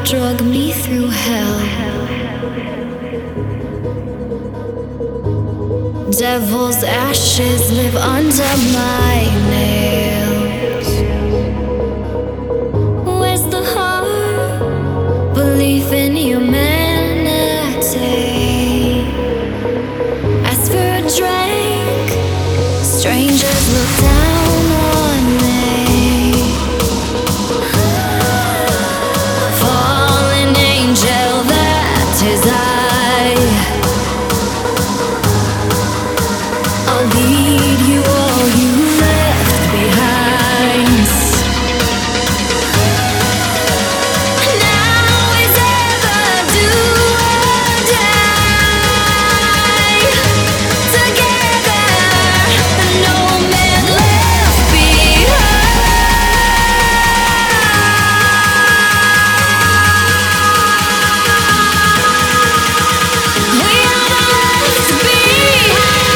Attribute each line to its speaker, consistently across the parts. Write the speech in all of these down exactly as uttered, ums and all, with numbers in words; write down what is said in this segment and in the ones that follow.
Speaker 1: drug me through hell. Devil's ashes live under my nails. Where's the heart? Belief in humanity. Ask for a drink. Strangers look down on me. Fallen angel, that is I. I'll lead you all you left behind. Now is ever do or die. Together, no man left behind. We are the left behind.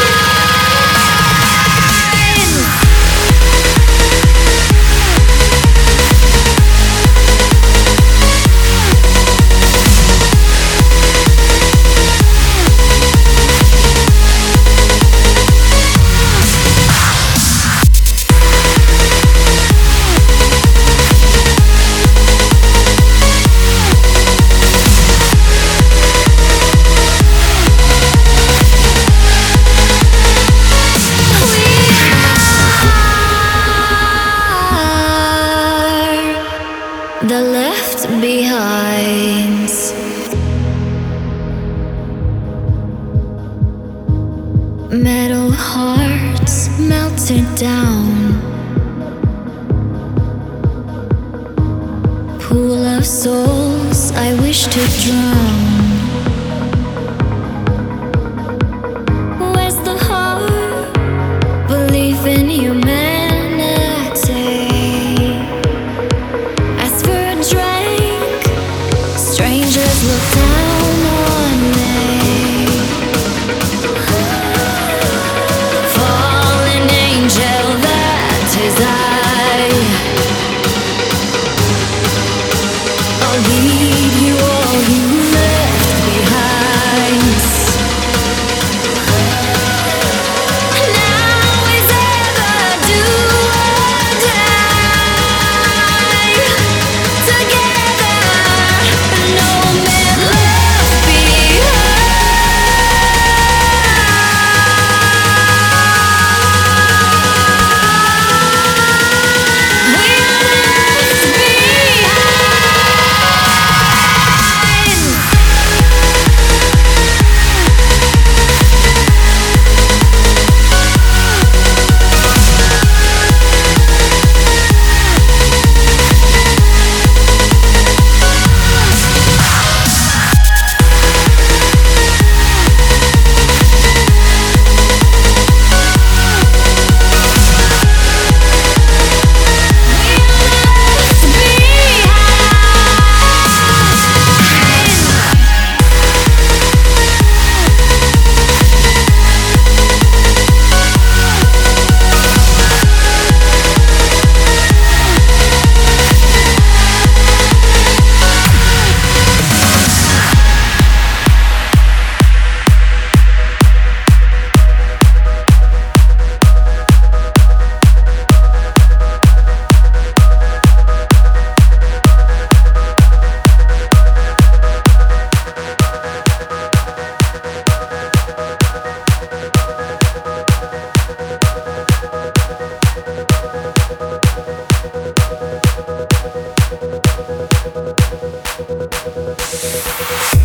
Speaker 1: The left behind. Metal hearts melted down. Pool of souls I wish to drown. Where's the heart? Belief in humanity. Strangers look down on me. Fallen angel, that is I. I'll lead you all you left behind. Now is ever do or die. Together, no man left behind. We are left We'll be right back.